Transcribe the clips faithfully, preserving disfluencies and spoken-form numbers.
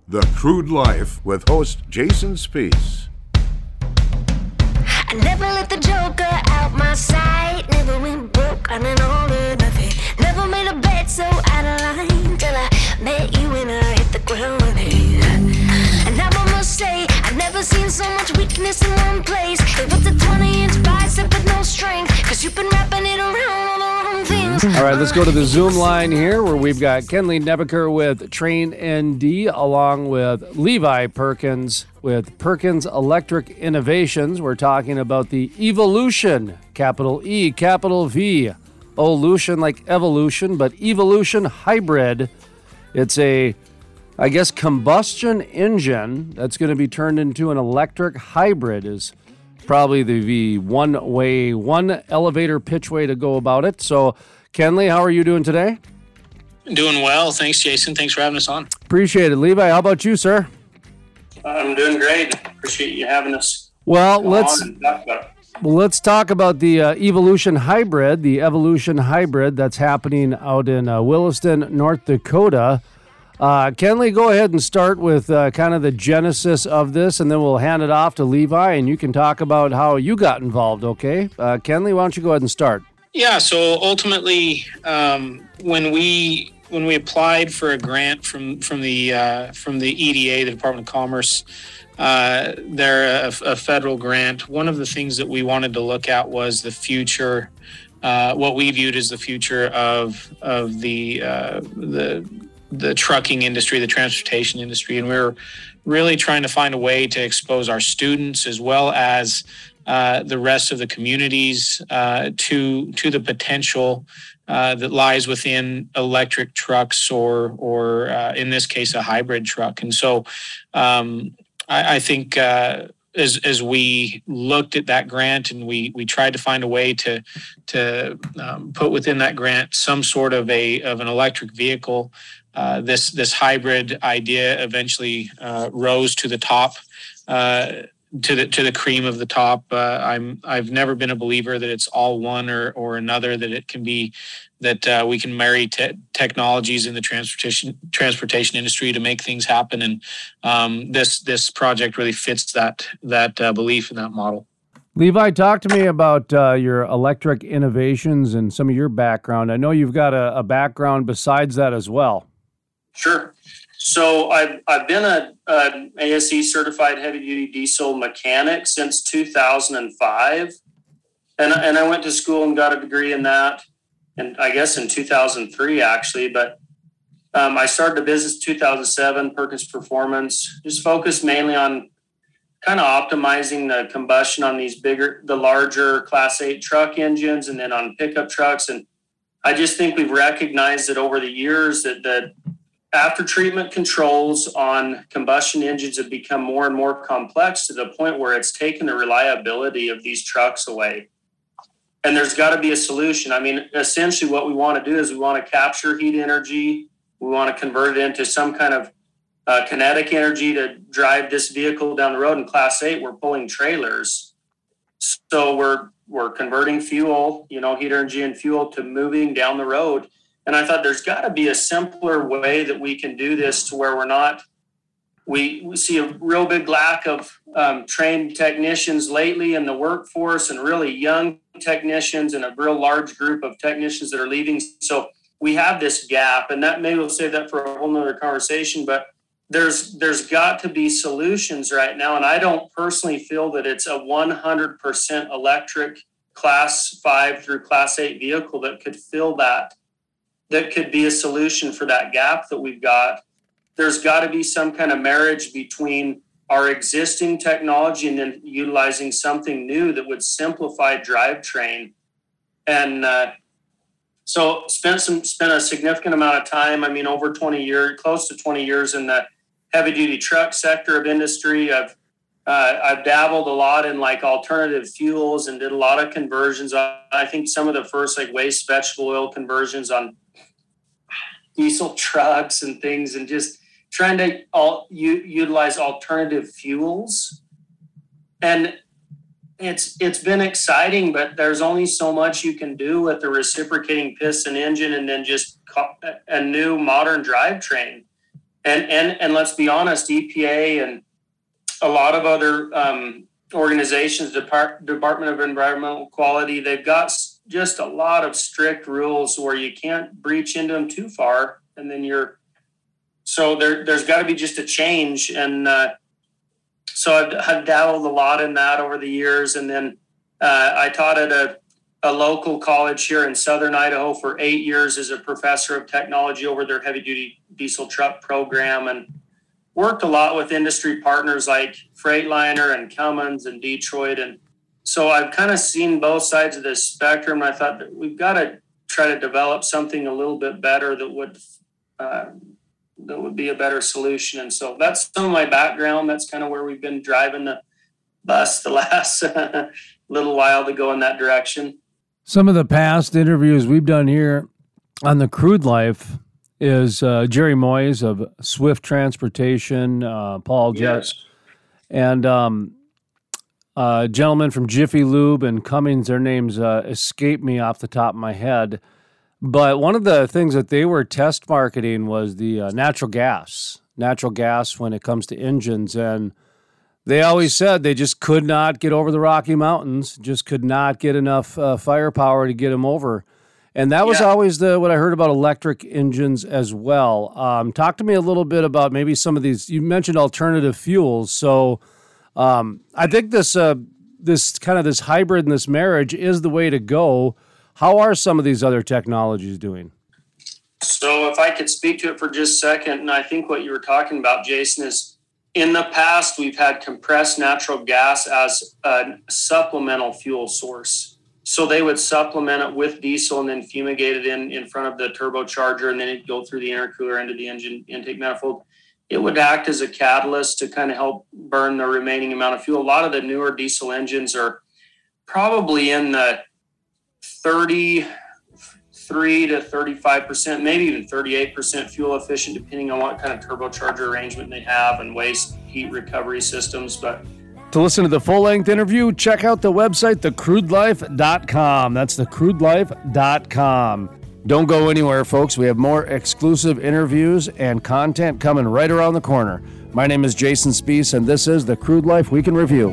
The Crude Life with host Jason Spiess. I never let the joker out my sight. Never went broke on an all or nothing. Never made a bet so out of line till I met you and I hit the ground running. And now I must say I've never seen so much weakness in one place. It was a twenty inch bicep with no strength, cause you've been wrapping it around all the wrong things. All right, let's go to the Zoom line here where we've got Kenley Nebeker with Train N D along with Levi Perkins with Perkins Electric Innovations. We're talking about the Evolution, capital E, capital V, Olution like evolution, but Evolution Hybrid. It's a, I guess, combustion engine that's going to be turned into an electric hybrid is probably the, the one way, one elevator pitch way to go about it. So, Kenley, how are you doing today? Doing well. Thanks, Jason. Thanks for having us on. Appreciate it. Levi, how about you, sir? I'm doing great. Appreciate you having us. Well, let's talk about it. well, let's talk about the uh, Evolution Hybrid, the Evolution Hybrid that's happening out in uh, Williston, North Dakota. Uh, Kenley, go ahead and start with uh, kind of the genesis of this, and then we'll hand it off to Levi, and you can talk about how you got involved, okay? Uh, Kenley, why don't you go ahead and start? Yeah, so ultimately, um, when we when we applied for a grant from from the uh, from the E D A, the Department of Commerce, uh, they're a, a federal grant. One of the things that we wanted to look at was the future, uh, what we viewed as the future of of the uh, the the trucking industry, the transportation industry, and we were really trying to find a way to expose our students as well as uh, the rest of the communities uh, to to the potential uh, that lies within electric trucks or or uh, in this case a hybrid truck. And so um, I, I think uh, as as we looked at that grant and we we tried to find a way to to um, put within that grant some sort of a of an electric vehicle. Uh, this this hybrid idea eventually uh, rose to the top, uh, to the to the cream of the top. Uh, I'm I've never been a believer that it's all one or or another. That it can be that uh, we can marry te- technologies in the transportation transportation industry to make things happen. And um, this this project really fits that that uh, belief in that model. Levi, talk to me about uh, your electric innovations and some of your background. I know you've got a, a background besides that as well. Sure. So I've I've been a, a A S E certified heavy duty diesel mechanic since two thousand five, and and I went to school and got a degree in that, and I guess in two thousand three actually. But um, I started a business in two thousand seven, Perkins Performance, just focused mainly on kind of optimizing the combustion on these bigger, the larger Class eight truck engines, and then on pickup trucks. And I just think we've recognized that over the years that that after treatment controls on combustion engines have become more and more complex to the point where it's taken the reliability of these trucks away. And there's got to be a solution. I mean, essentially what we want to do is we want to capture heat energy. We want to convert it into some kind of uh, kinetic energy to drive this vehicle down the road. In Class eight, we're pulling trailers. So we're we're converting fuel, you know, heat energy and fuel to moving down the road. And I thought there's got to be a simpler way that we can do this to where we're not, we, we see a real big lack of um, trained technicians lately in the workforce and really young technicians and a real large group of technicians that are leaving. So we have this gap, and that maybe we'll save that for a whole nother conversation, but there's there's got to be solutions right now. And I don't personally feel that it's a one hundred percent electric Class five through Class eight vehicle that could fill that. That could be a solution for that gap that we've got. There's got to be some kind of marriage between our existing technology and then utilizing something new that would simplify drivetrain. And uh, so spent some spent a significant amount of time. I mean, over twenty years, close to twenty years in the heavy duty truck sector of industry. I've uh, I've dabbled a lot in like alternative fuels and did a lot of conversions. I think some of the first like waste vegetable oil conversions on diesel trucks and things, and just trying to all, u- utilize alternative fuels. And it's it's been exciting, but there's only so much you can do with the reciprocating piston engine and then just a new modern drivetrain. And, and, and let's be honest, E P A and a lot of other um, organizations, Depart- Department of Environmental Quality, they've got just a lot of strict rules where you can't breach into them too far. And then you're, so there, there's got to be just a change. And uh, so I've, I've dabbled a lot in that over the years. And then uh, I taught at a, a local college here in Southern Idaho for eight years as a professor of technology over their heavy duty diesel truck program, and worked a lot with industry partners like Freightliner and Cummins and Detroit. And so I've kind of seen both sides of this spectrum. And I thought that we've got to try to develop something a little bit better that would, uh, that would be a better solution. And so that's some of my background. That's kind of where we've been driving the bus the last little while to go in that direction. Some of the past interviews we've done here on the Crude Life is uh, Jerry Moyes of Swift Transportation, uh, Paul Jett, Yes. and um, a gentleman from Jiffy Lube and Cummins. Their names uh, escape me off the top of my head. But one of the things that they were test marketing was the uh, natural gas, natural gas when it comes to engines. And they always said they just could not get over the Rocky Mountains, just could not get enough uh, firepower to get them over. And that was Yeah. always the what I heard about electric engines as well. Um, talk to me a little bit about maybe some of these. You mentioned alternative fuels. So um, I think this uh, this kind of this hybrid and this marriage is the way to go. How are some of these other technologies doing? So if I could speak to it for just a second, and I think what you were talking about, Jason, is in the past, we've had compressed natural gas as a supplemental fuel source. So they would supplement it with diesel and then fumigate it in, in front of the turbocharger, and then it'd go through the intercooler into the engine intake manifold. It would act as a catalyst to kind of help burn the remaining amount of fuel. A lot of the newer diesel engines are probably in the thirty-three to thirty-five percent, maybe even thirty-eight percent fuel efficient, depending on what kind of turbocharger arrangement they have and waste heat recovery systems. But To listen to the full-length interview, check out the website, the crude life dot com. That's the crude life dot com. Don't go anywhere, folks. We have more exclusive interviews and content coming right around the corner. My name is Jason Spiess, and this is The Crude Life Week in Review.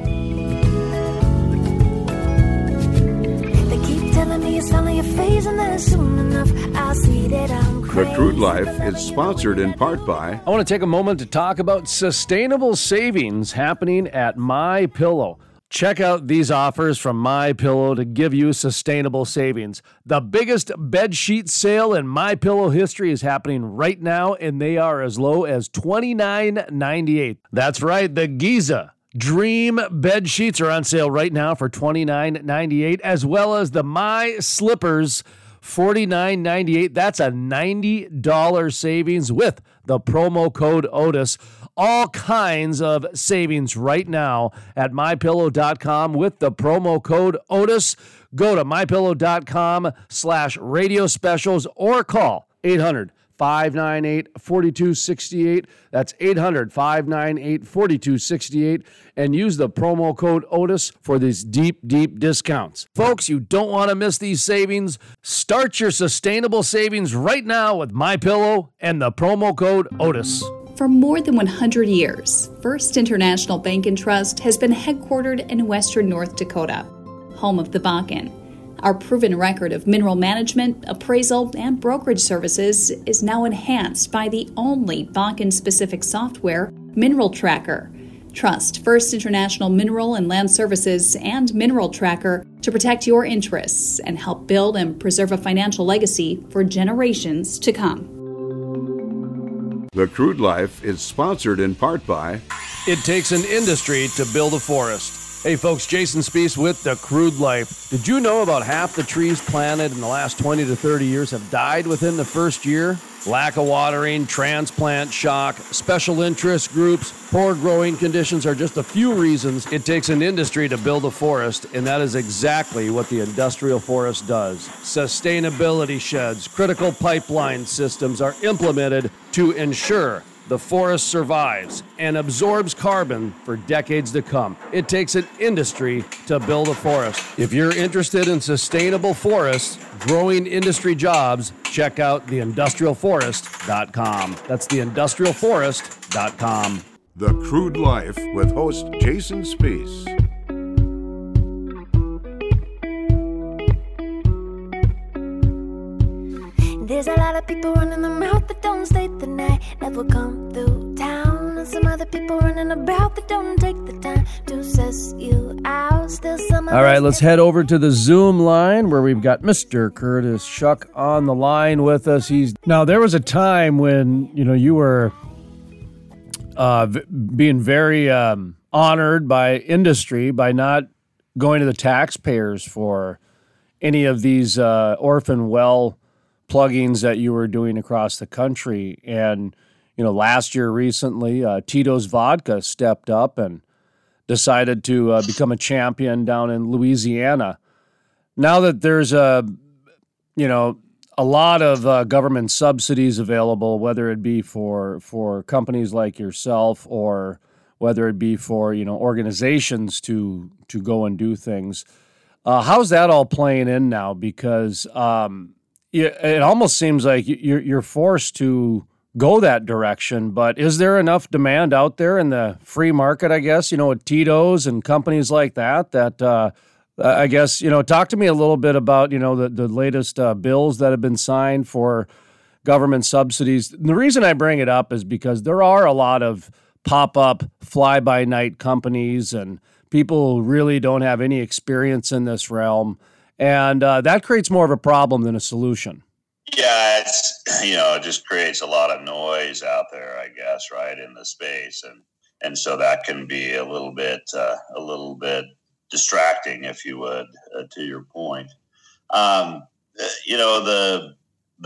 They keep telling me it's only a phase and then soon enough I'll see that I'm The crazy. Crude Life is sponsored in part by I want to take a moment to talk about sustainable savings happening at MyPillow. Check out these offers from MyPillow to give you sustainable savings. The biggest bed sheet sale in MyPillow history is happening right now, and they are as low as twenty-nine ninety-eight. That's right, the Giza Dream bed sheets are on sale right now for twenty-nine ninety-eight, as well as the My Slippers forty-nine ninety-eight. That's a ninety dollars savings with the promo code Otis. All kinds of savings right now at my pillow dot com with the promo code Otis. Go to my pillow dot com slash radio specials or call eight hundred, five nine eight, four two six eight. That's eight hundred, five nine eight, four two six eight. And use the promo code Otis for these deep, deep discounts. Folks, you don't want to miss these savings. Start your sustainable savings right now with MyPillow and the promo code Otis. For more than one hundred years, First International Bank and Trust has been headquartered in western North Dakota, home of the Bakken. Our proven record of mineral management, appraisal, and brokerage services is now enhanced by the only Bakken-specific software, Mineral Tracker. Trust First International Mineral and Land Services and Mineral Tracker to protect your interests and help build and preserve a financial legacy for generations to come. The Crude Life is sponsored in part by It takes an industry to build a forest. Hey folks, Jason Spiess with The Crude Life. Did you know about half the trees planted in the last twenty to thirty years have died within the first year? Lack of watering, transplant shock, special interest groups, poor growing conditions are just a few reasons it takes an industry to build a forest, and that is exactly what the industrial forest does. Sustainability sheds, critical pipeline systems are implemented to ensure the forest survives and absorbs carbon for decades to come. It takes an industry to build a forest. If you're interested in sustainable forests, growing industry jobs, check out the industrial forest dot com. That's the industrial forest dot com. The Crude Life with host Jason Spiess. There's a lot of people running their mouth that don't stay the night, never come through town. And some other people running about that don't take the time to suss you out. Still some of All right, us let's head over to the Zoom line where we've got Mister Curtis Shuck on the line with us. He's now there was a time when, you know, you were uh, v- being very um, honored by industry by not going to the taxpayers for any of these uh, orphan well plugins that you were doing across the country. And, you know, last year recently, uh, Tito's Vodka stepped up and decided to uh, become a champion down in Louisiana. Now that there's a, you know, a lot of uh, government subsidies available, whether it be for for companies like yourself or whether it be for, you know, organizations to to go and do things. Uh, how's that all playing in now? Because um, it, it almost seems like you're you're forced to go that direction. But is there enough demand out there in the free market, I guess, you know, with Tito's and companies like that, that uh, I guess, you know, talk to me a little bit about, you know, the, the latest uh, bills that have been signed for government subsidies. And the reason I bring it up is because there are a lot of pop-up fly-by-night companies and people who really don't have any experience in this realm. And uh, that creates more of a problem than a solution. Yeah, it's, you know, it just creates a lot of noise out there, I guess, right, in the space. And and so that can be a little bit, uh, a little bit distracting, if you would, uh, to your point. Um, you know, the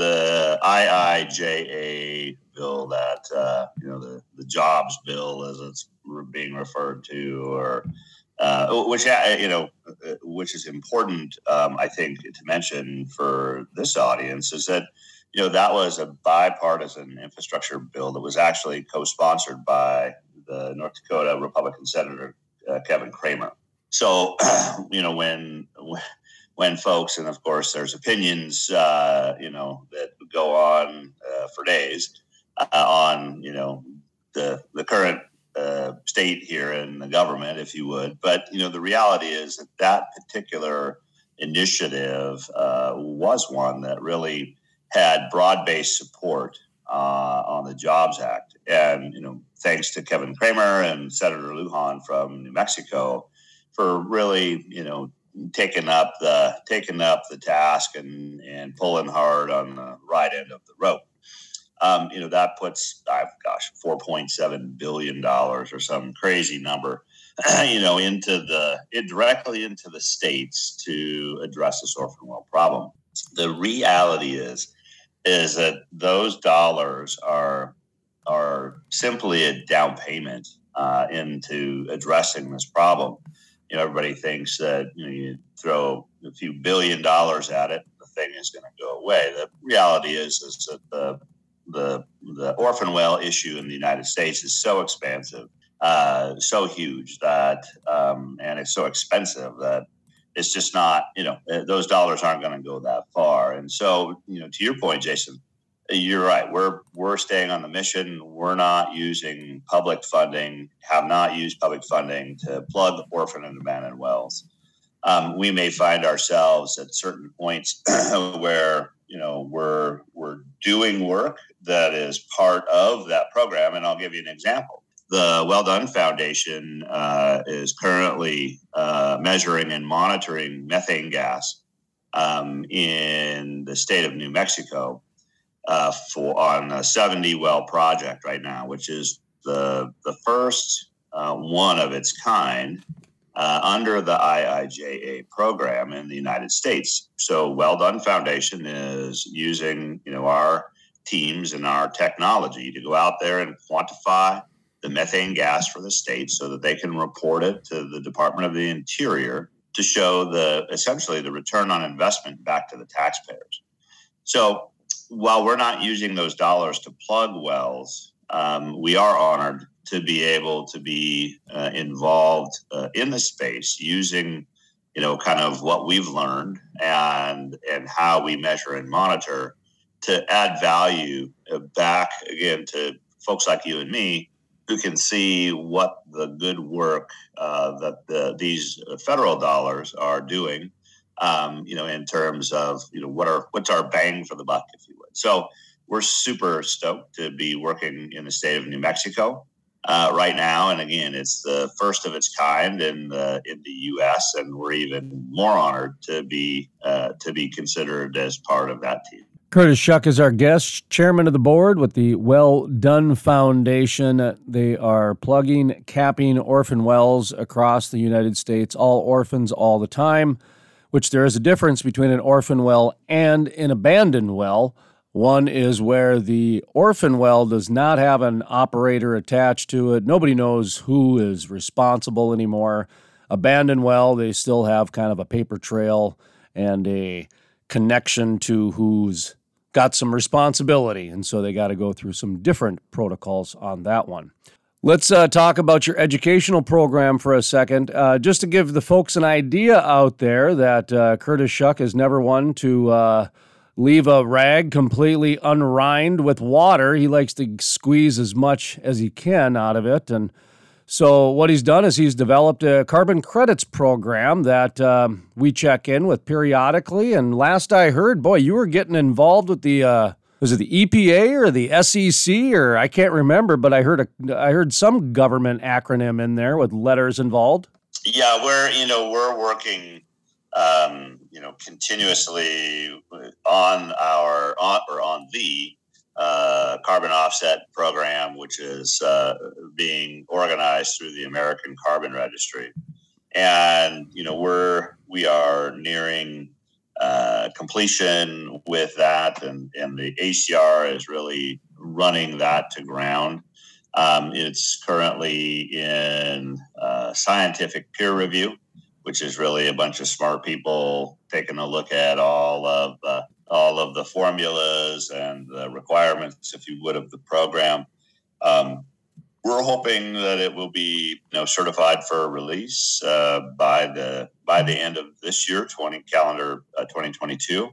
the I I J A bill that, uh, you know, the, the jobs bill, as it's being referred to, or uh, which, you know, which is important, um, I think, to mention for this audience, is that, you know, that was a bipartisan infrastructure bill that was actually co-sponsored by the North Dakota Republican Senator uh, Kevin Cramer. So, you know, when when folks, and of course there's opinions, uh, you know, that go on uh, for days uh, on, you know, the the current uh, state here in the government, if you would. But, you know, the reality is that that particular initiative uh, was one that really had broad-based support uh, on the Jobs Act. And, you know, thanks to Kevin Cramer and Senator Lujan from New Mexico for really, you know, taking up the taking up the task and, and pulling hard on the right end of the rope. Um, you know, that puts, uh, gosh, four point seven billion dollars or some crazy number, you know, into the, it directly into the states to address this orphan well problem. The reality is, is that those dollars are, are simply a down payment uh, into addressing this problem. You know, everybody thinks that, you know, you throw a few billion dollars at it, the thing is going to go away. The reality is, is that the the the orphan well issue in the United States is so expansive, uh, so huge that, um, and it's so expensive that it's just not, you know, those dollars aren't going to go that far. And so, you know, to your point, Jason, you're right. We're we're staying on the mission. We're not using public funding, have not used public funding to plug orphan and abandoned wells. Um, we may find ourselves at certain points where, you know, we're we're doing work that is part of that program. And I'll give you an example. The Well Done Foundation uh, is currently uh, measuring and monitoring methane gas um, in the state of New Mexico. Uh, for on a seventy well project right now, which is the the first uh, one of its kind uh, under the I I J A program in the United States. So Well Done Foundation is using, you know, our teams and our technology to go out there and quantify the methane gas for the state so that they can report it to the Department of the Interior to show the essentially the return on investment back to the taxpayers. So while we're not using those dollars to plug wells, um, we are honored to be able to be uh, involved uh, in the space using, you know, kind of what we've learned and and how we measure and monitor to add value back again to folks like you and me who can see what the good work uh, that the, these federal dollars are doing, um, you know, in terms of, you know, what are what's our bang for the buck, if you would. So we're super stoked to be working in the state of New Mexico uh, right now. And again, it's the first of its kind in the in the U S, and we're even more honored to be uh, to be considered as part of that team. Curtis Shuck is our guest, chairman of the board with the Well Done Foundation. They are plugging, capping orphan wells across the United States, all orphans all the time, which there is a difference between an orphan well and an abandoned well. One is where the orphan well does not have an operator attached to it. Nobody knows who is responsible anymore. Abandoned well, they still have kind of a paper trail and a connection to who's got some responsibility, and so they got to go through some different protocols on that one. Let's uh, talk about your educational program for a second. Uh, just to give the folks an idea out there that uh, Curtis Shuck is never one to uh, leave a rag completely unrined with water. He likes to squeeze as much as he can out of it, and so what he's done is he's developed a carbon credits program that um, we check in with periodically. And last I heard, boy, you were getting involved with the, uh, was it the E P A or the S E C, or I can't remember, but I heard a, I heard some government acronym in there with letters involved. Yeah, we're, you know, we're working, um, you know, continuously on our, on, or on the, Uh, carbon offset program, which is uh, being organized through the American Carbon Registry. And, you know, we're, we are nearing uh, completion with that, and, and the A C R is really running that to ground. Um, it's currently in uh, scientific peer review, which is really a bunch of smart people taking a look at all of the all of the formulas and the requirements, if you would, of the program. Um, we're hoping that it will be, you know, certified for release uh, by the by the end of this year, twenty calendar uh, twenty twenty-two,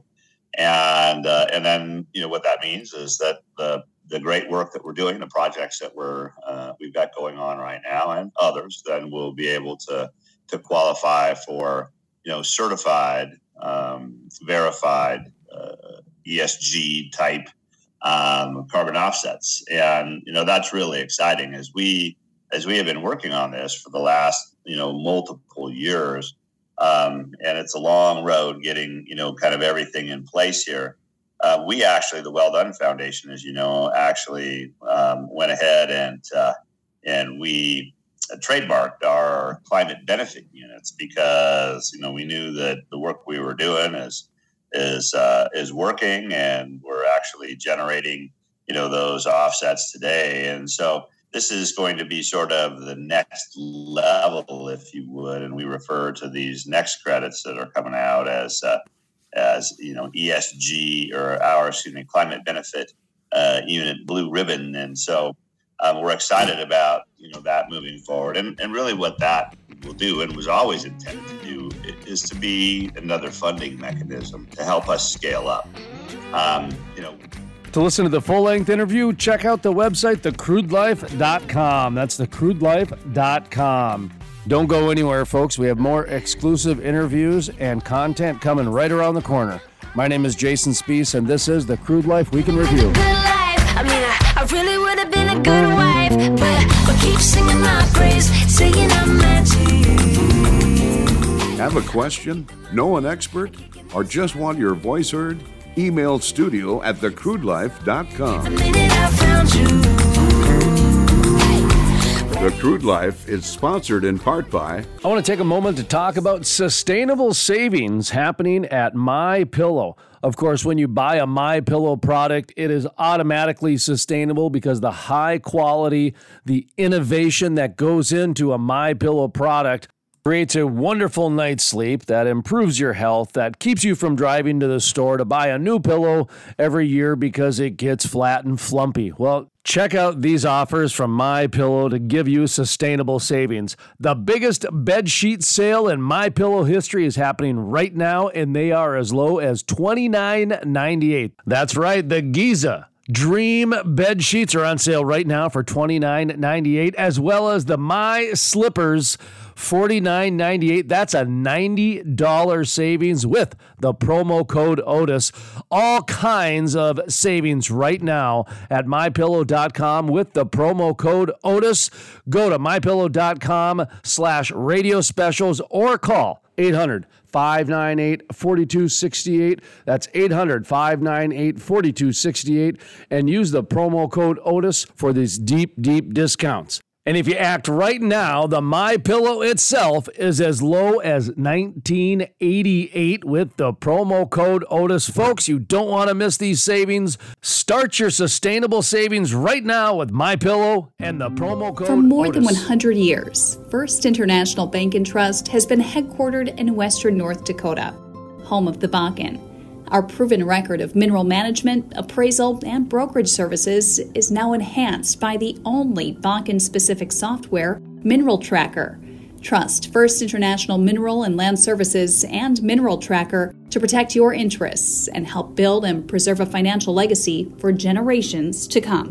and uh, and then, you know, what that means is that the the great work that we're doing, the projects that we're uh, we've got going on right now, and others, then we'll be able to to qualify for, you know, certified, um, verified Uh, E S G type um, carbon offsets, and you know that's really exciting as we as we have been working on this for the last you know multiple years, um, and it's a long road getting you know kind of everything in place here. Uh, we actually, the Well Done Foundation, as you know, actually um, went ahead and uh, and we trademarked our climate benefit units because you know we knew that the work we were doing is. is uh, is working, and we're actually generating, you know, those offsets today. And so this is going to be sort of the next level, if you would. And we refer to these next credits that are coming out as, uh, as you know, E S G or our, excuse me, climate benefit uh, unit blue ribbon. And so um, we're excited about, you know, that moving forward. And, and really what that will do, and was always intended to do, is to be another funding mechanism to help us scale up. Um, you know, to listen to the full-length interview, check out the website, the crude life dot com. That's the crude life dot com. Don't go anywhere, folks. We have more exclusive interviews and content coming right around the corner. My name is Jason Spiess, and this is the Crude Life Week in Review. I mean, I, I really would have been a good wife, but I keep singing my praise, singing I'm magic. Have a question? Know an expert? Or just want your voice heard? Email studio at the crude life dot com. The minute I found you. The Crude Life is sponsored in part by... I want to take a moment to talk about sustainable savings happening at MyPillow. Of course, when you buy a MyPillow product, it is automatically sustainable because the high quality, the innovation that goes into a MyPillow product creates a wonderful night's sleep that improves your health, that keeps you from driving to the store to buy a new pillow every year because it gets flat and flumpy. Well, Check out these offers from MyPillow to give you sustainable savings. The biggest bed sheet sale in MyPillow history is happening right now, and they are as low as twenty-nine ninety-eight. That's right, the Giza Dream bed sheets are on sale right now for twenty-nine ninety-eight, as well as the My Slippers forty-nine ninety-eight. That's a ninety dollars savings with the promo code Otis. All kinds of savings right now at my pillow dot com with the promo code Otis. Go to my pillow dot com slash radio specials or call eight hundred, five nine eight, four two six eight. That's eight hundred, five nine eight, four two six eight. And use the promo code Otis for these deep, deep discounts. And if you act right now, the MyPillow itself is as low as nineteen eighty-eight with the promo code Otis. Folks, you don't want to miss these savings. Start your sustainable savings right now with MyPillow and the promo code Otis. For more than one hundred years, First International Bank and Trust has been headquartered in western North Dakota, home of the Bakken. Our proven record of mineral management, appraisal, and brokerage services is now enhanced by the only Bakken-specific software, Mineral Tracker. Trust First International Mineral and Land Services and Mineral Tracker to protect your interests and help build and preserve a financial legacy for generations to come.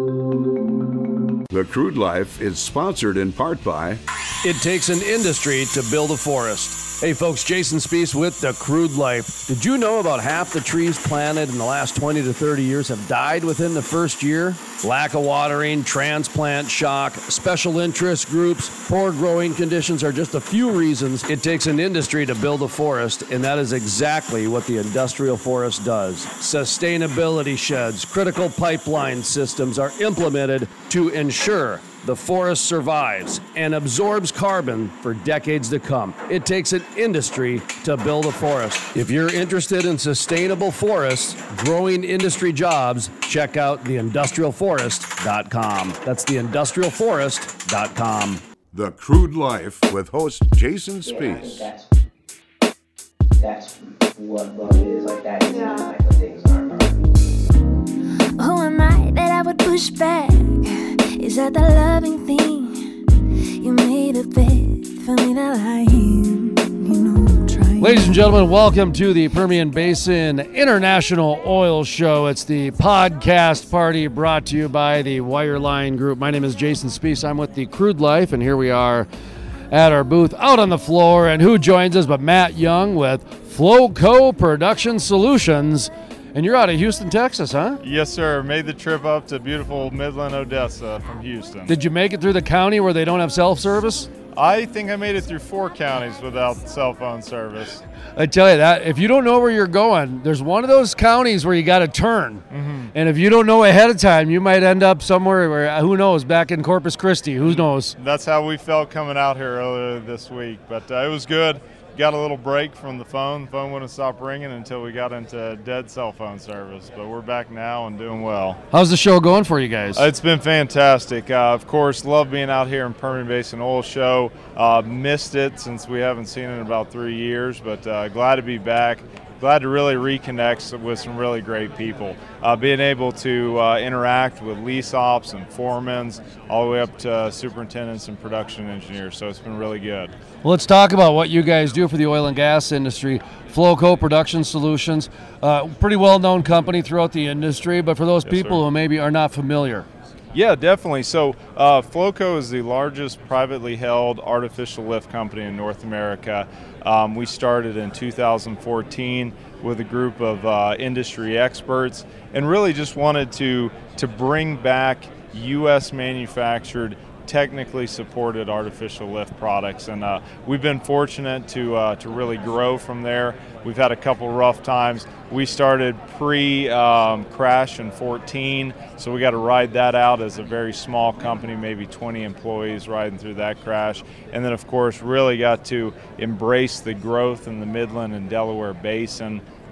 The Crude Life is sponsored in part by... It takes an industry to build a forest. Hey folks, Jason Spees with The Crude Life. Did you know about half the trees planted in the last twenty to thirty years have died within the first year? Lack of watering, transplant shock, special interest groups, poor growing conditions are just a few reasons it takes an industry to build a forest, and that is exactly what the industrial forest does. Sustainability sheds, critical pipeline systems are implemented to ensure the forest survives and absorbs carbon for decades to come. It takes an industry to build a forest. If you're interested in sustainable forests, growing industry jobs, check out the industrial forest dot com. That's the industrial forest dot com. The Crude Life with host Jason Spees. Yeah, that's, that's what love is. Like that is yeah. Like what things are. Who am I that I would push back? Is that the loving thing? You made a bed for me to lie in. You know I'm trying. Ladies and gentlemen, welcome to the Permian Basin International Oil Show. It's the podcast party brought to you by the Wireline Group. My name is Jason Spees. I'm with the Crude Life, and here we are at our booth out on the floor. And who joins us but Matt Young with Flowco Production Solutions. And you're out of Houston, Texas, huh? Yes, sir. Made the trip up to beautiful Midland, Odessa from Houston. Did you make it through the county where they don't have cell service? I think I made it through four counties without cell phone service. I tell you that, if you don't know where you're going, there's one of those counties where you got to turn. Mm-hmm. And if you don't know ahead of time, you might end up somewhere where, who knows, back in Corpus Christi. Who knows? That's how we felt coming out here earlier this week. But uh, it was good. Got a little break from the phone. The phone wouldn't stop ringing until we got into dead cell phone service. But we're back now and doing well. How's the show going for you guys? Uh, it's been fantastic. Uh, of course, love being out here in Permian Basin Oil Show. Uh, missed it since we haven't seen it in about three years. But uh, glad to be back. Glad to really reconnect with some really great people. Uh, being able to uh, interact with lease ops and foremans all the way up to uh, superintendents and production engineers. So it's been really good. Well, let's talk about what you guys do for the oil and gas industry. Flowco Production Solutions, uh, pretty well-known company throughout the industry, but for those yes, people sir. who maybe are not familiar. Yeah, definitely. So uh, Flowco is the largest privately held artificial lift company in North America. Um, we started in two thousand fourteen with a group of uh, industry experts and really just wanted to, to bring back U S manufactured, technically supported artificial lift products, and uh, we've been fortunate to uh, to really grow from there. We've had a couple rough times. We started pre-crash um, in fourteen, so we got to ride that out as a very small company, maybe twenty employees riding through that crash, and then of course really got to embrace the growth in the Midland and Delaware Basin.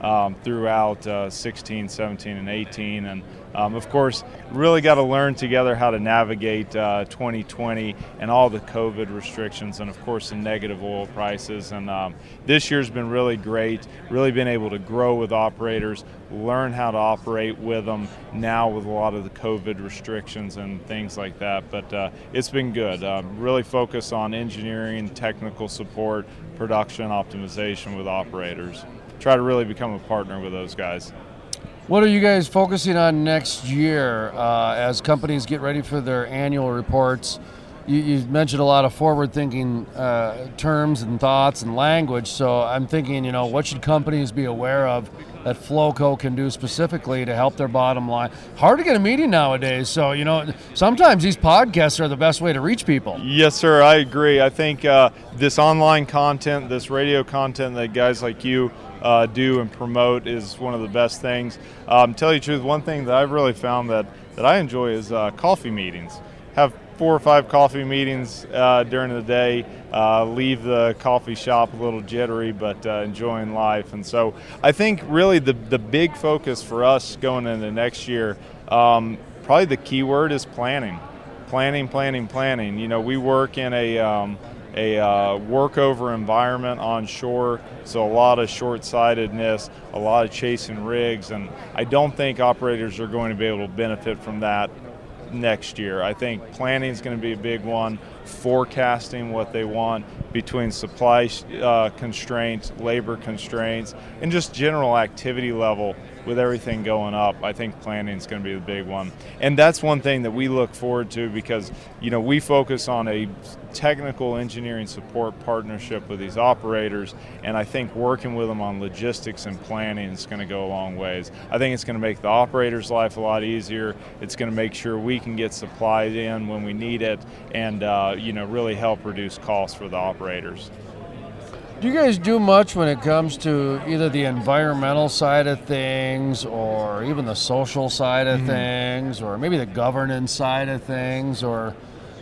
um, throughout uh, sixteen, seventeen, and eighteen. And um, of course, really got to learn together how to navigate uh, twenty twenty and all the COVID restrictions, and of course the negative oil prices. And um, this year's been really great, really been able to grow with operators, learn how to operate with them now with a lot of the COVID restrictions and things like that. But uh, it's been good. Um, really focus on engineering, technical support, production optimization with operators. Try to really become a partner with those guys. What are you guys focusing on next year uh, as companies get ready for their annual reports? You, you mentioned a lot of forward-thinking uh, terms and thoughts and language, so I'm thinking, you know, what should companies be aware of that Flowco can do specifically to help their bottom line? Hard to get a meeting nowadays, so, you know, sometimes these podcasts are the best way to reach people. Yes, sir, I agree. I think uh, this online content, this radio content that guys like you uh, do and promote is one of the best things. Um, tell you the truth, one thing that I've really found that, that I enjoy is uh, coffee meetings. Have four or five coffee meetings uh, during the day, uh, leave the coffee shop a little jittery, but uh, enjoying life. And so I think really the, the big focus for us going into next year, um, probably the key word is planning. Planning, planning, planning. You know, we work in a, um, a uh, workover environment on shore, so a lot of short-sightedness, a lot of chasing rigs, and I don't think operators are going to be able to benefit from that next year. I think planning is going to be a big one, forecasting what they want between supply uh, constraints, labor constraints, and just general activity level with everything going up. I think planning is going to be the big one. And that's one thing that we look forward to because, you know, we focus on a technical engineering support partnership with these operators, and I think working with them on logistics and planning is going to go a long ways. I think it's going to make the operator's life a lot easier. It's going to make sure we can get supply in when we need it and, uh, you know, really help reduce costs for the operators. Do you guys do much when it comes to either the environmental side of things or even the social side of mm-hmm. things or maybe the governance side of things or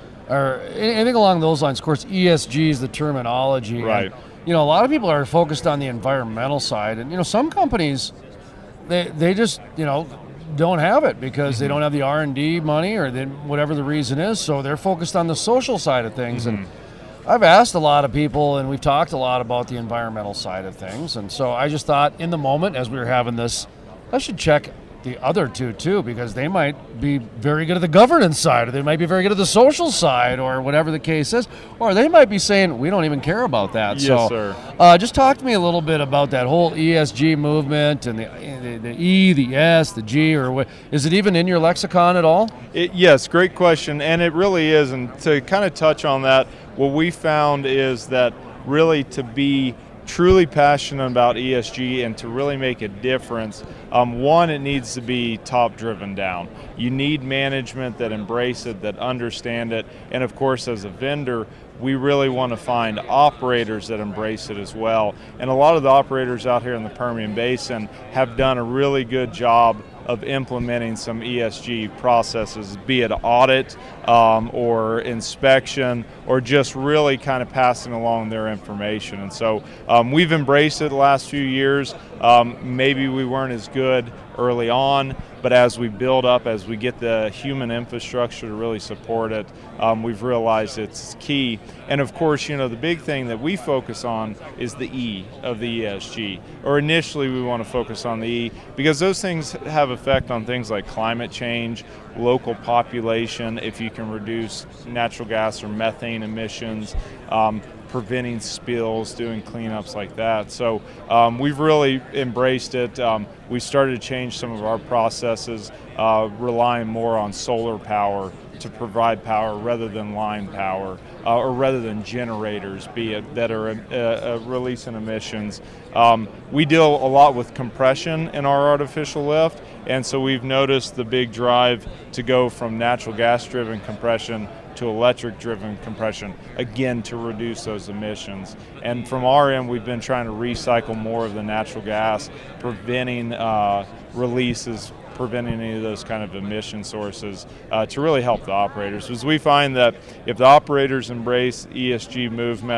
or anything along those lines? Of course, E S G is the terminology. Right. And, you know, a lot of people are focused on the environmental side. And, you know, some companies, they they just, you know, don't have it because mm-hmm. they don't have the R and D money or they, whatever the reason is. So they're focused on the social side of things. Mm-hmm. And I've asked a lot of people, and we've talked a lot about the environmental side of things, and so I just thought in the moment as we were having this, I should check the other two too, because they might be very good at the governance side, or they might be very good at the social side, or whatever the case is, or they might be saying, we don't even care about that. Yes, so, sir. Uh, just talk to me a little bit about that whole E S G movement and the, the, the E, the S, the G, or what, is it even in your lexicon at all? It, yes, great question, and it really is, and to kind of touch on that, what we found is that really to be truly passionate about E S G and to really make a difference, um, one, it needs to be top driven down. You need management that embrace it, that understand it, and of course as a vendor, we really want to find operators that embrace it as well. And a lot of the operators out here in the Permian Basin have done a really good job of implementing some E S G processes, be it audit um, or inspection, or just really kind of passing along their information. And so um, we've embraced it the last few years. Um, maybe we weren't as good early on, but as we build up, as we get the human infrastructure to really support it, um, we've realized it's key. And of course, you know, the big thing that we focus on is the E of the E S G. Or initially we want to focus on the E because those things have effect on things like climate change, local population, if you can reduce natural gas or methane emissions, um, preventing spills, doing cleanups like that. So um, we've really embraced it. Um, we started to change some of our processes, uh, relying more on solar power to provide power rather than line power, uh, or rather than generators, be it that are uh, uh, releasing emissions. Um, we deal a lot with compression in our artificial lift, and so we've noticed the big drive to go from natural gas-driven compression to electric-driven compression, again, to reduce those emissions. And from our end, we've been trying to recycle more of the natural gas, preventing uh, releases, preventing any of those kind of emission sources uh, to really help the operators. Because we find that if the operators embrace E S G movement,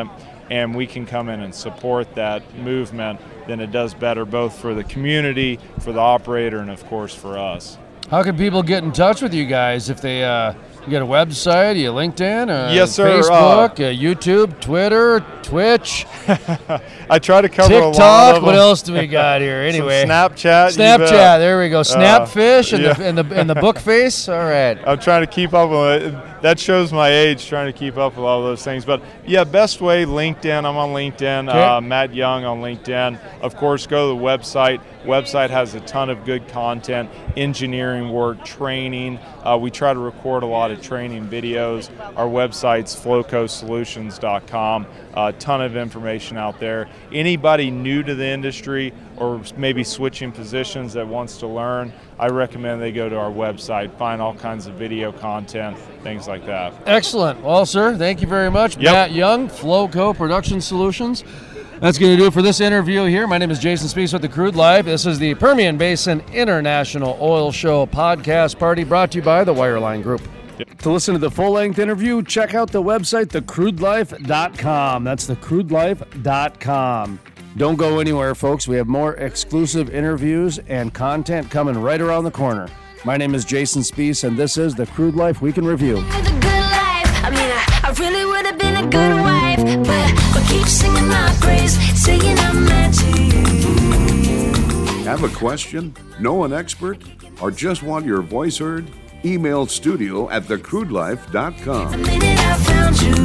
and we can come in and support that movement, then it does better both for the community, for the operator, and of course for us. How can people get in touch with you guys if they uh, you got a website, you LinkedIn, uh, yes, sir. Facebook, uh, uh, YouTube, Twitter, Twitch, I try to cover TikTok. a lot of What them. else do we got here? Anyway, Some Snapchat. Snapchat. There we go. Snapfish uh, and, yeah. the, and the and the book face. All right. I'm trying to keep up with it. That shows my age, trying to keep up with all those things. But yeah, best way, LinkedIn. I'm on LinkedIn. Okay. Uh, Matt Young on LinkedIn. Of course, go to the website. Website has a ton of good content, engineering work, training. Uh, we try to record a lot of training videos. Our website's flowco solutions dot com. A ton of information out there. Anybody new to the industry or maybe switching positions that wants to learn, I recommend they go to our website, find all kinds of video content, things like that. Excellent. Well, sir, thank you very much. Yep. Matt Young, Flowco Production Solutions. That's going to do it for this interview here. My name is Jason Spiess with The Crude Life. This is the Permian Basin International Oil Show podcast party brought to you by the Wireline Group. Yep. To listen to the full-length interview, check out the website, the crude life dot com. That's the crude life dot com. Don't go anywhere, folks. We have more exclusive interviews and content coming right around the corner. My name is Jason Spiess, and this is The Crude Life Week in Review. The good life. I mean, I, I really would have been a good wife, but, but keep singing my praise, saying I'm meant to you. Have a question? Know an expert? Or just want your voice heard? Email studio at the crude life dot com. The minute I found you,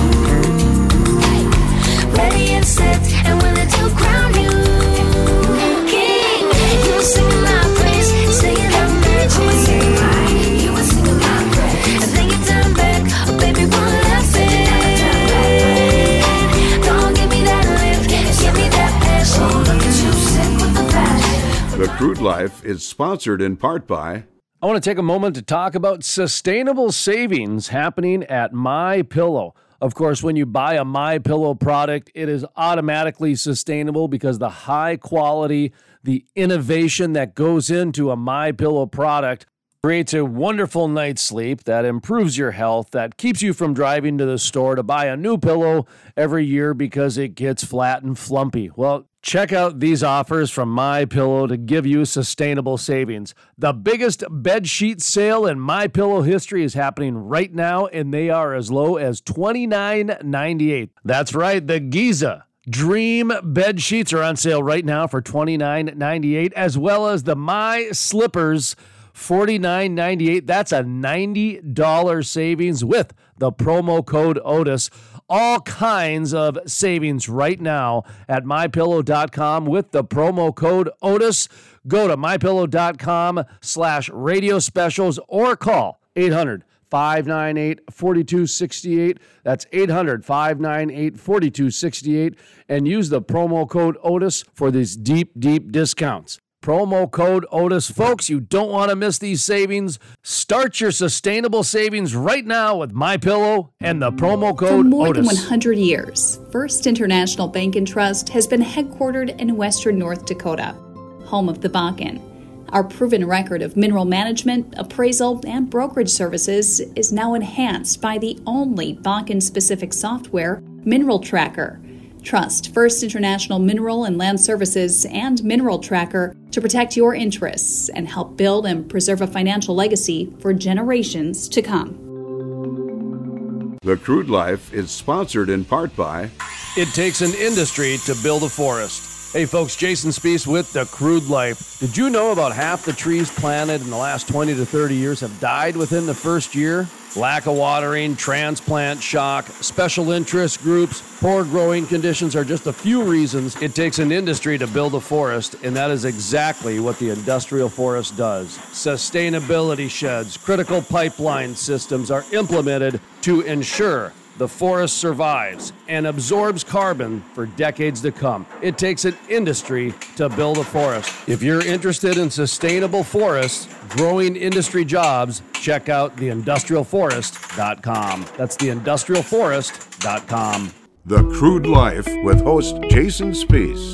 ready and set, and willing to crown you king. You were singing my praise, saying I'm meant to you. You were singing my praise, and then you turn back, oh baby, one last thing. Don't give me that lift, give me that passion. Look at you, sick with the passion. The Crude Life is sponsored in part by I want to take a moment to talk about sustainable savings happening at MyPillow. Of course, when you buy a MyPillow product, it is automatically sustainable because the high quality, the innovation that goes into a MyPillow product creates a wonderful night's sleep that improves your health, that keeps you from driving to the store to buy a new pillow every year because it gets flat and flumpy. Well, check out these offers from MyPillow to give you sustainable savings. The biggest bed sheet sale in MyPillow history is happening right now, and they are as low as twenty-nine ninety-eight. That's right, the Giza Dream bed sheets are on sale right now for twenty-nine ninety-eight, as well as the My Slippers forty-nine ninety-eight. That's a ninety dollars savings with the promo code Otis. All kinds of savings right now at my pillow dot com with the promo code Otis. Go to my pillow dot com slash radio specials or call eight hundred, five nine eight, four two six eight. That's eight hundred, five nine eight, four two six eight. And use the promo code Otis for these deep, deep discounts. Promo code Otis. Folks, you don't want to miss these savings. Start your sustainable savings right now with MyPillow and the promo code For more Otis. than one hundred years, First International Bank and Trust has been headquartered in western North Dakota, home of the Bakken. Our proven record of mineral management, appraisal, and brokerage services is now enhanced by the only Bakken-specific software, Mineral Tracker. Trust First International Mineral and Land Services and Mineral Tracker to protect your interests and help build and preserve a financial legacy for generations to come. The Crude Life is sponsored in part by It takes an industry to build a forest. Hey folks, Jason Spiess with The Crude Life. Did you know about half the trees planted in the last twenty to thirty years have died within the first year? Lack of watering, transplant shock, special interest groups, poor growing conditions are just a few reasons it takes an industry to build a forest, and that is exactly what the industrial forest does. Sustainability sheds, critical pipeline systems are implemented to ensure the forest survives and absorbs carbon for decades to come. It takes an industry to build a forest. If you're interested in sustainable forests, growing industry jobs, check out the industrial forest dot com. That's the industrial forest dot com. The Crude Life with host Jason Spiess.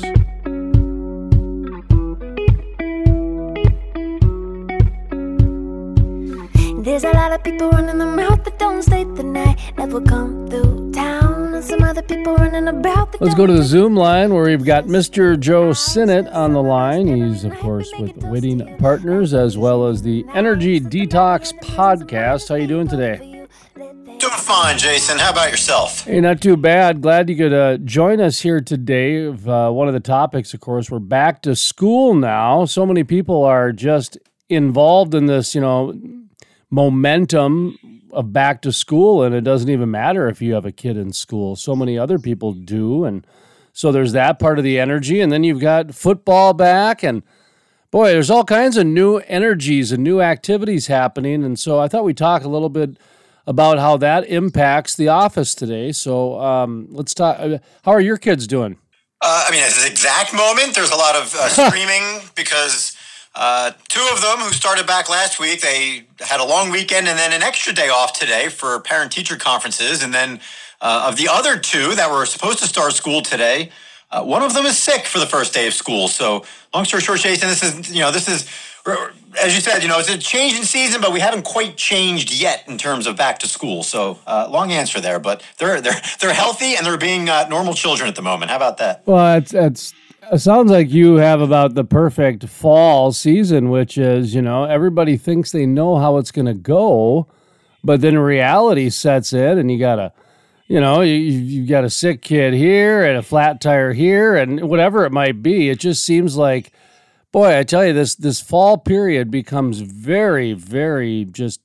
There's a lot of people running their mouth that don't stay the night. Never come through town. And some other people running about. Let's go to the Zoom line where we've got Mister Joe Sinnott on the line. He's, of course, with Whitting Partners as well as the Energy Detox Podcast. How you doing today? Doing fine, Jason. How about yourself? Hey, not too bad. Glad you could uh, join us here today. Uh, one of the topics, of course, we're back to school now. So many people are just involved in this, you know, momentum of back to school, and it doesn't even matter if you have a kid in school. So many other people do, and so there's that part of the energy, and then you've got football back, and boy, there's all kinds of new energies and new activities happening, and so I thought we'd talk a little bit about how that impacts the office today. So um, let's talk. How are your kids doing? Uh, I mean, at this exact moment, there's a lot of uh, screaming because Uh, two of them who started back last week, they had a long weekend and then an extra day off today for parent-teacher conferences. And then uh, of the other two that were supposed to start school today, uh, one of them is sick for the first day of school. So long story short, Jason, this is, you know, this is, as you said, you know, it's a change in season, but we haven't quite changed yet in terms of back to school. So uh, long answer there, but they're they're they're healthy and they're being uh, normal children at the moment. How about that? Well, it's it's. It sounds like you have about the perfect fall season, which is, you know, everybody thinks they know how it's going to go, but then reality sets in and you got a, you know, you, you got a sick kid here and a flat tire here and whatever it might be. It just seems like, boy, I tell you, this, this fall period becomes very, very just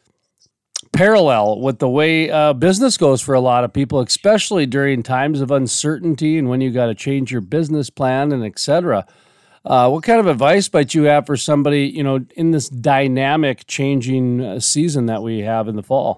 parallel with the way uh, business goes for a lot of people, especially during times of uncertainty and when you got to change your business plan and et cetera. Uh, what kind of advice might you have for somebody, you know, in this dynamic changing uh, season that we have in the fall?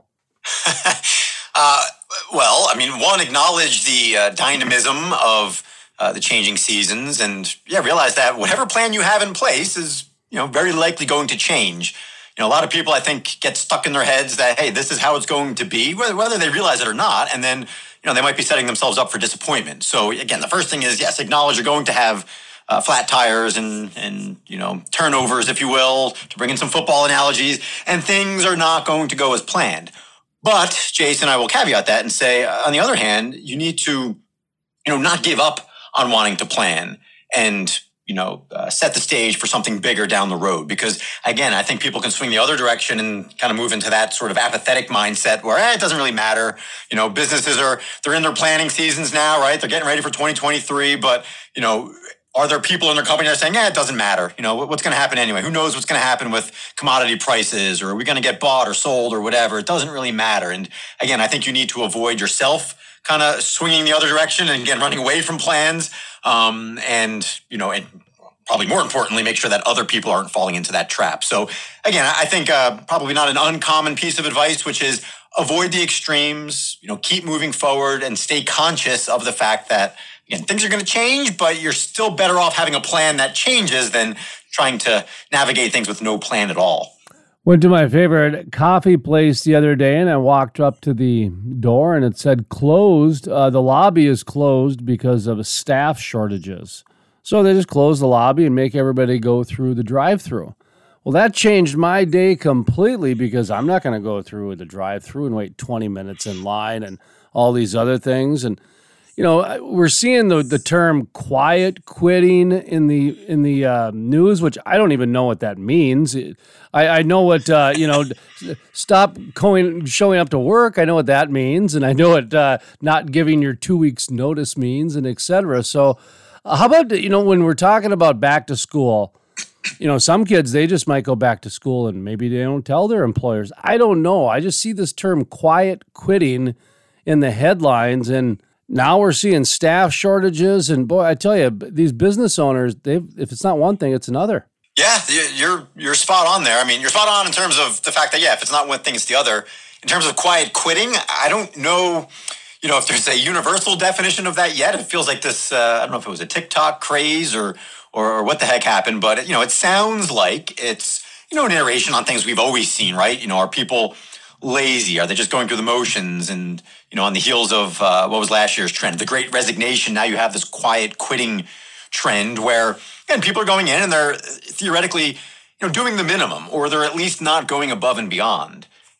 uh, well, I mean, one, acknowledge the uh, dynamism of uh, the changing seasons and, yeah, realize that whatever plan you have in place is, you know, very likely going to change. You know, a lot of people, I think, get stuck in their heads that, hey, this is how it's going to be, whether, whether they realize it or not. And then, you know, they might be setting themselves up for disappointment. So, again, the first thing is, yes, acknowledge you're going to have uh, flat tires and, and, you know, turnovers, if you will, to bring in some football analogies. And things are not going to go as planned. But, Jason, I will caveat that and say, on the other hand, you need to, you know, not give up on wanting to plan and you know, uh, set the stage for something bigger down the road. Because, again, I think people can swing the other direction and kind of move into that sort of apathetic mindset where eh, it doesn't really matter. You know, businesses are, they're in their planning seasons now, right? They're getting ready for twenty twenty-three. But, you know, are there people in their company that are saying, yeah, it doesn't matter. You know, what's going to happen anyway? Who knows what's going to happen with commodity prices, or are we going to get bought or sold or whatever? It doesn't really matter. And, again, I think you need to avoid yourself kind of swinging the other direction and, again, running away from plans. Um, and, you know, and probably more importantly, make sure that other people aren't falling into that trap. So again, I think uh, probably not an uncommon piece of advice, which is avoid the extremes, you know, keep moving forward and stay conscious of the fact that, again, things are going to change, but you're still better off having a plan that changes than trying to navigate things with no plan at all. Went to my favorite coffee place the other day, and I walked up to the door, and it said closed. Uh, the lobby is closed because of staff shortages. So they just close the lobby and make everybody go through the drive-thru. Well, that changed my day completely because I'm not going to go through the drive-thru and wait twenty minutes in line and all these other things. And you know, we're seeing the the term quiet quitting in the in the uh, news, which I don't even know what that means. I, I know what uh, you know, stop going showing up to work. I know what that means, and I know what uh, not giving your two weeks notice means, and et cetera. So, uh, how about you know when we're talking about back to school? You know, some kids, they just might go back to school and maybe they don't tell their employers. I don't know. I just see this term quiet quitting in the headlines, and now we're seeing staff shortages. And boy, I tell you, these business owners, they if it's not one thing, it's another. Yeah, you're you're spot on there. I mean, you're spot on in terms of the fact that, yeah, if it's not one thing, it's the other. In terms of quiet quitting, I don't know, you know, if there's a universal definition of that yet. It feels like this, uh, I don't know if it was a TikTok craze or or what the heck happened, but, you know, it sounds like it's, you know, an iteration on things we've always seen, right? You know, are people lazy? Are they just going through the motions? And, you know, on the heels of uh, what was last year's trend, the Great Resignation, now you have this quiet quitting trend where, again, people are going in and they're theoretically, you know, doing the minimum, or they're at least not going above and beyond.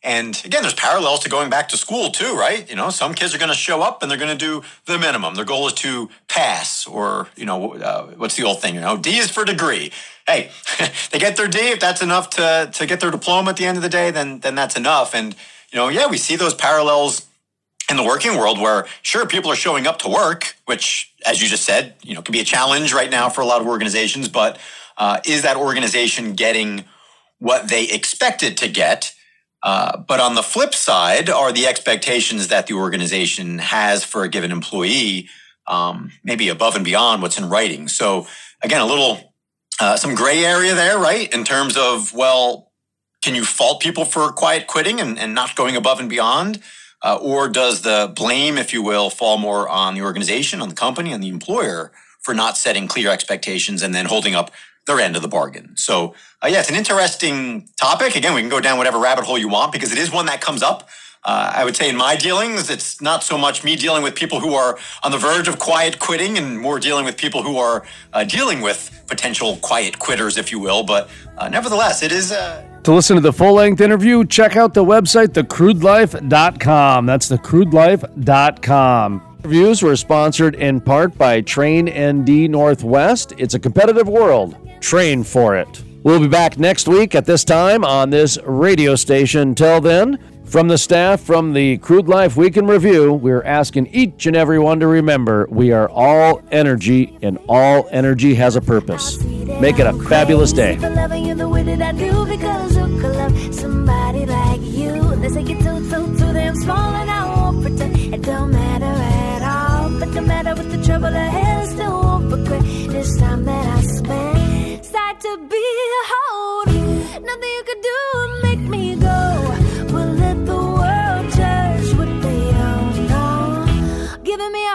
And again, there's parallels to going back to school too, right? You know, some kids are going to show up and they're going to do the minimum. Their goal is to pass, or, you know, uh, what's the old thing? You know, D is for degree. Hey, they get their D. If that's enough to to get their diploma at the end of the day, then then that's enough. And, you know, yeah, we see those parallels in the working world where, sure, people are showing up to work, which, as you just said, you know, can be a challenge right now for a lot of organizations. But uh, is that organization getting what they expected to get? Uh, but on the flip side, are the expectations that the organization has for a given employee um, maybe above and beyond what's in writing? So again, a little, uh, some gray area there, right? In terms of, well, can you fault people for quiet quitting and, and not going above and beyond? Uh, or does the blame, if you will, fall more on the organization, on the company, on the employer for not setting clear expectations and then holding up their end of the bargain? So, uh, yeah, it's an interesting topic. Again, we can go down whatever rabbit hole you want because it is one that comes up. Uh, I would say in my dealings, it's not so much me dealing with people who are on the verge of quiet quitting and more dealing with people who are uh, dealing with potential quiet quitters, if you will. But uh, nevertheless, it is... Uh, To listen to the full-length interview, check out the website, the crude life dot com. That's the crude life dot com. Interviews were sponsored in part by Train N D Northwest. It's a competitive world. Train for it. We'll be back next week at this time on this radio station. Till then, from the staff from the Crude Life Week in Review, we're asking each and every one to remember we are all energy, and all energy has a purpose. Make it a fabulous day. Somebody like you, they say you're too, too, too damn small, and I won't pretend it don't matter at all. But no matter what the trouble ahead, I still won't regret this time that I spent. Sad to behold, nothing you could do would make me go. Well, let the world judge what they don't know. Giving me a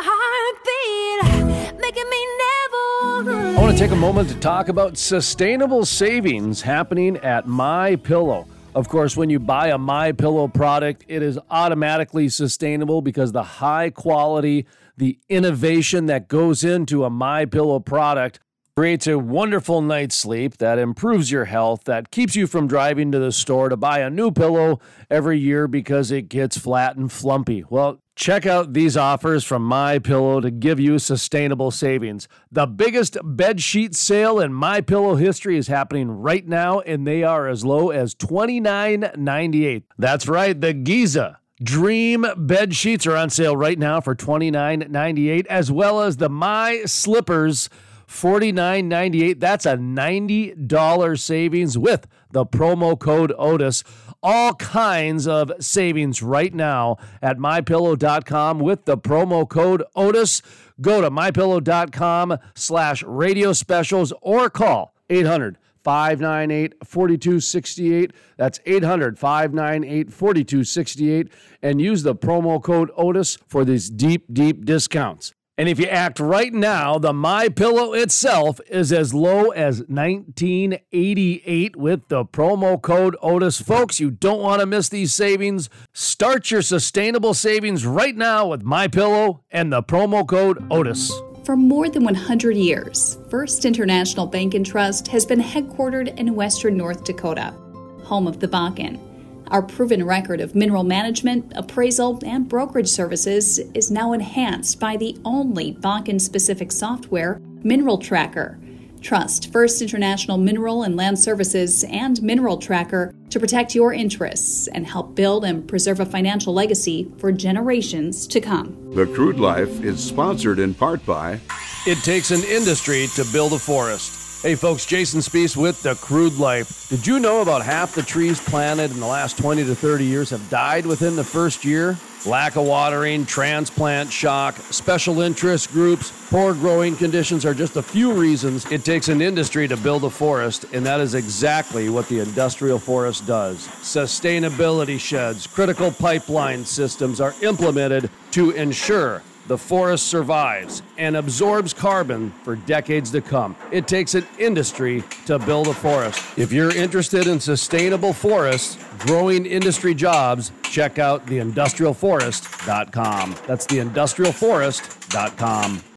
heartbeat, making me never. I want to take a moment to talk about sustainable savings happening at MyPillow. Of course, when you buy a MyPillow product, it is automatically sustainable because the high quality, the innovation that goes into a MyPillow product creates a wonderful night's sleep that improves your health, that keeps you from driving to the store to buy a new pillow every year because it gets flat and flumpy. Well, check out these offers from MyPillow to give you sustainable savings. The biggest bed sheet sale in MyPillow history is happening right now, and they are as low as twenty-nine ninety-eight. That's right, the Giza Dream bed sheets are on sale right now for twenty-nine ninety-eight, as well as the My Slippers forty-nine ninety-eight. That's a ninety dollars savings with the promo code Otis. All kinds of savings right now at my pillow dot com with the promo code Otis. Go to my pillow dot com slash radio specials or call eight hundred, five nine eight, four two six eight. That's eight hundred, five nine eight, four two six eight, and use the promo code Otis for these deep, deep discounts. And if you act right now, the MyPillow itself is as low as nineteen eighty-eight with the promo code Otis. Folks, you don't want to miss these savings. Start your sustainable savings right now with MyPillow and the promo code Otis. For more than one hundred years, First International Bank and Trust has been headquartered in western North Dakota, home of the Bakken. Our proven record of mineral management, appraisal, and brokerage services is now enhanced by the only Bakken-specific software, Mineral Tracker. Trust First International Mineral and Land Services and Mineral Tracker to protect your interests and help build and preserve a financial legacy for generations to come. The Crude Life is sponsored in part by... It takes an industry to build a forest. Hey folks, Jason Spees with The Crude Life. Did you know about half the trees planted in the last twenty to thirty years have died within the first year? Lack of watering, transplant shock, special interest groups, poor growing conditions are just a few reasons it takes an industry to build a forest, and that is exactly what the industrial forest does. Sustainability sheds, critical pipeline systems are implemented to ensure the forest survives and absorbs carbon for decades to come. It takes an industry to build a forest. If you're interested in sustainable forests, growing industry jobs, check out the industrial forest dot com. That's the industrial forest dot com.